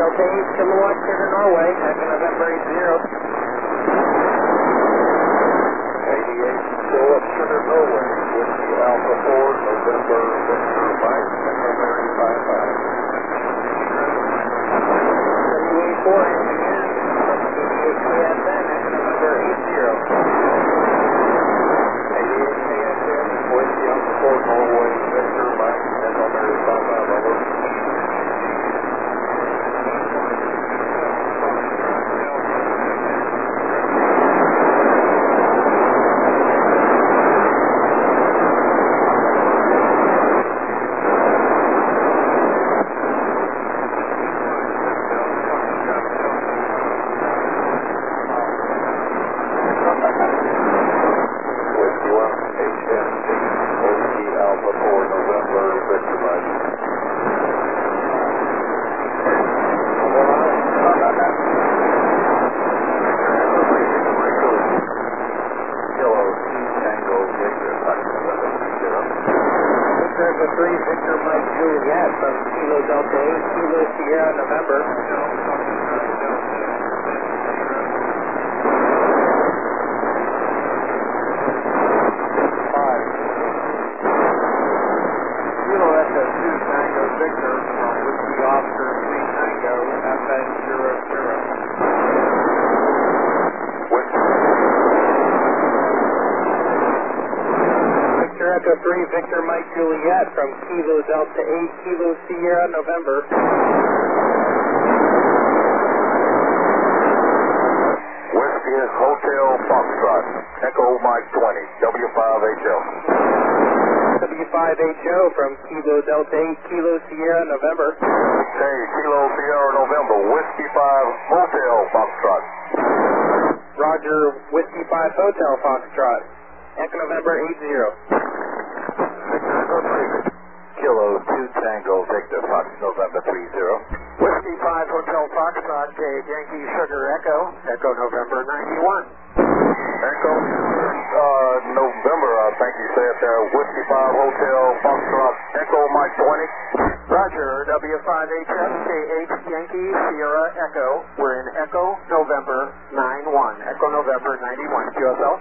Delta 8 Kilowatt Sugar Norway, Echo November 80. 88 Kilowatt Sugar Norway, Whiskey Alpha 4, November Victor Mike, Echo Mary 55. 78-4 engineer from KDHKSN, Echo November 80. 88 KSN, Whiskey Alpha 4, Norway, Victor Mike, Echo Mary 55, over. Victor Mike Juliet from Kilo Delta 8 Kilo Sierra November. Kilo Echo 2 Tango Victor from Whiskey Oscar 3 Tango FN 00. Echo 3 Victor Mike Juliet from Kilo Delta 8 Kilo Sierra November. Whiskey Hotel Foxtrot, Echo Mike 20, W5HO. W5HO from Kilo Delta 8 Kilo Sierra November. Hey, Kilo Sierra November, Whiskey 5 Hotel Foxtrot. Roger, Whiskey 5 Hotel Foxtrot, Echo November 80. Kilo 2 Tango Victor Fox November 30. Whiskey 5 Hotel Foxtrot, Yankee Sugar Echo, Echo November 91. Echo November, I think you said there, Whiskey 5 Hotel Foxtrot, Echo Mike 20. Roger, W5HF, KH Yankee Sierra Echo. We're in Echo November 91. Echo November 91. QSL.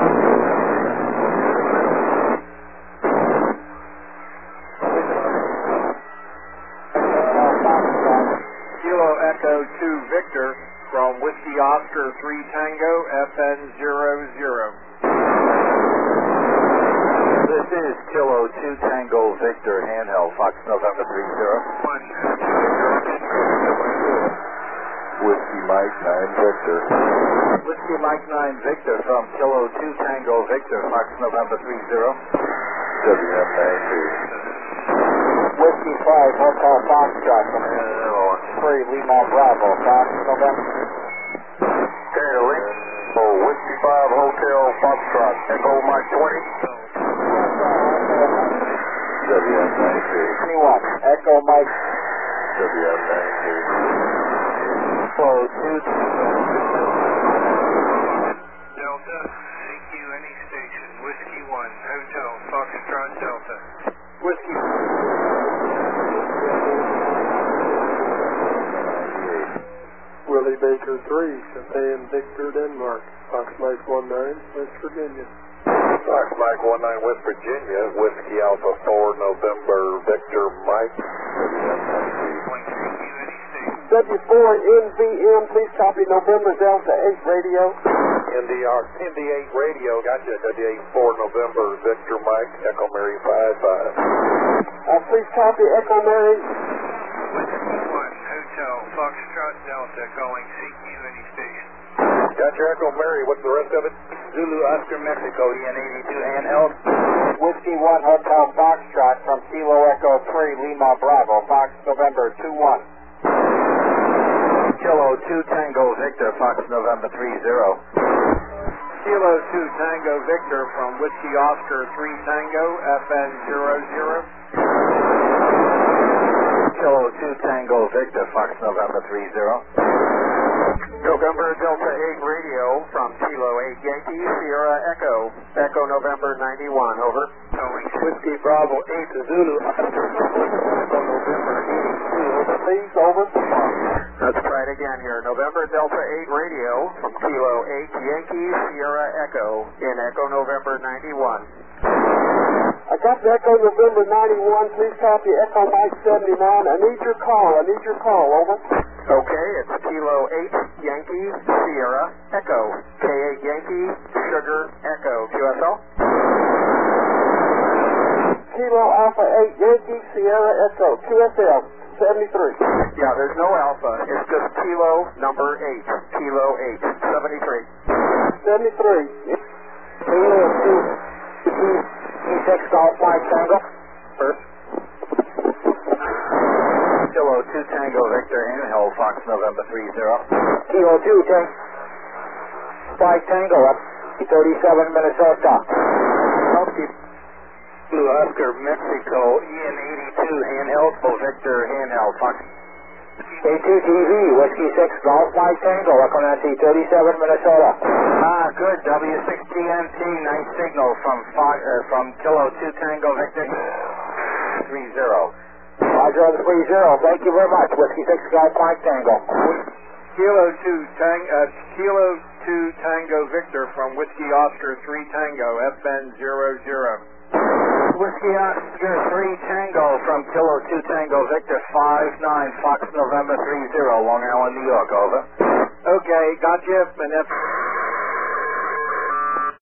Kilo Echo 2 Victor from Whiskey Oscar 3 Tango FN 00. This is Kilo 2 Tango Victor handheld Fox November 30. Whiskey Mike 9 Victor. Whiskey Mike 9 Victor from Kilo 2 Tango Victor Fox November 30. WF92. Whiskey 5 Hotel Foxtrot from 3 Lima Bravo, Fox November. Taylor, Whiskey 5 Hotel Foxtrot, Echo Mike 20. WF93. 21, Echo Mike. WF93. Kilo 2 Delta, CQ any station, Whiskey 1, Hotel, Foxtrot Delta. Whiskey. Willie Baker 3, Japan Victor Denmark, Fox Mike 19, West Virginia. Fox Mike 19, West Virginia, Whiskey Alpha 4, November Victor Mike. Going CQ any station. W4NVM, please copy November Delta 8 radio. ND8 radio, gotcha, W84 November Victor Mike, Echo Mary 55. Please copy Echo Mary. Whiskey 1, Hotel, Foxtrot Delta, calling CQ any station. Gotcha, Echo Mary, what's the rest of it? Zulu Oscar Mexico, EN82 handheld. Whiskey 1 Hotel Foxtrot from Kilo Echo 3 Lima Bravo, Fox November 21. Kilo 2 Tango Victor Fox November 30. Kilo 2 Tango Victor from Whiskey Oscar 3 Tango, FN 00. Kilo 2 Tango Victor Fox November 30. November Delta 8 radio from Kilo 8 Yankee Sierra Echo, Echo November 91, over. Calling Whiskey Bravo 8 Zulu, Echo November 82, over. Please, over. again here. November Delta 8 radio from Kilo 8 Yankee Sierra Echo in Echo November 91. I got the Echo November 91. Please copy Echo Mike 79. I need your call. Over. Okay, it's Kilo 8 Yankee Sierra Echo. K8 Yankee Sugar Echo. QSL? Kilo Alpha 8 Yankee Sierra Echo. QSL 73. Yeah, there's no alpha. It's just Kilo number 8. Kilo 8. 73. 73. Kilo 2 E6 Golf Mike Tango. First. Kilo 2 Tango Victor Inhale Fox November 30. Kilo 2 Mike Tango up 37 Minnesota. Blue Oscar Mexico Ian 82 handheld for Victor handheld Fox. A2TV Whiskey 6 Golf Mike Tango Echo Nancy 37 Minnesota. Good. W6TNT, nice signal from Kilo 2 Tango Victor 30. Roger on the 30. Thank you very much. Whiskey 6 Golf Mike Tango. Kilo 2 Tango Victor from Whiskey Oscar 3 Tango FN 00. Whiskey Oscar 3 Tango from Kilo 2 Tango Victor 59 Fox November 30 Long Island, New York, over. Okay, got you. And